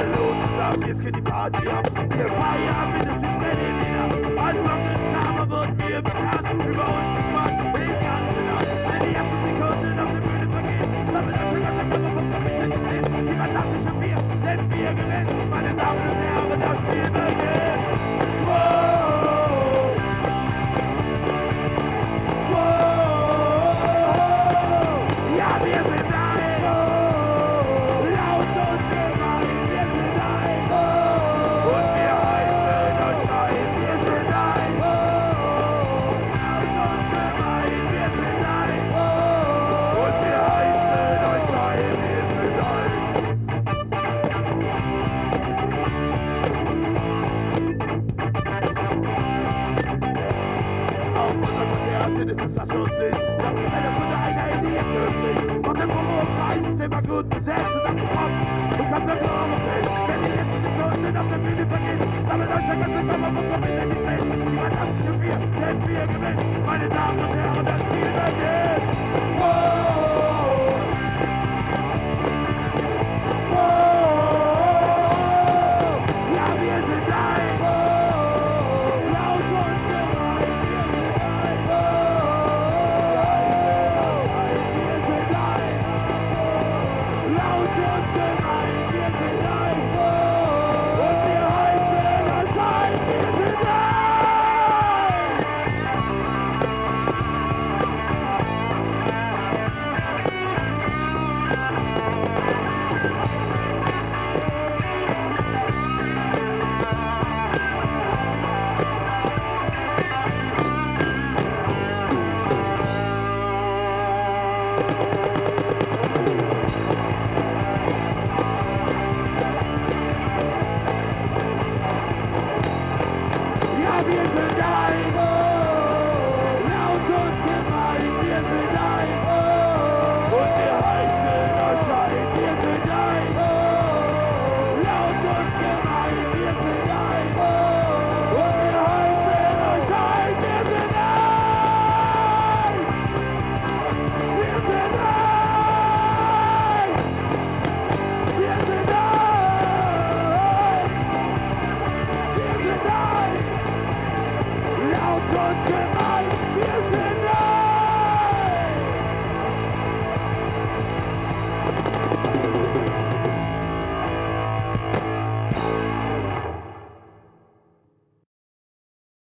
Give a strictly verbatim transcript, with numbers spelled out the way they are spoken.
Hallo zusammen, jetzt geht die Party ab. Wir feiern mindestens Berlin wieder. Als Songensname wurden wir bekannt. Über uns geschwand, den ganzen Nacht. Wenn die ersten Sekunden auf der Bühne vergehen, sammelt das schon ganze Körper vom Vermittelt gesehen. Die fantastische Vier, denn wir gewinnen. Meine Damen und Herren, das Spiel beginnt. Wow! Wow! Ja, wir sind ein! Laut und gemein, wir sind ein! Und wir heißen euch ein, wir sind ein! Laut und gemein, wir sind ein! Und wir heißen euch ein, wir sind ein! Auf unserem Konzert sind es das schon Licht. Das ist eine Stunde einer in die Ecke fliegt. Und der Preis ist immer gut besetzt und das ist Pop. Und kann für Blumen fällt. Wenn die letzten Sekunden auf der Bühne vergehen, sammelt euch der ganze Körper vom Vermittelt die Welt. Die fantastische Vier, denn wir gewinnen. Meine Damen und Herren, das Spiel beginnt. Wow! Wow! Ja, wir sind ein! Laut und gemein, wir sind ein! Wir sind ein! Laut und gemein, wir sind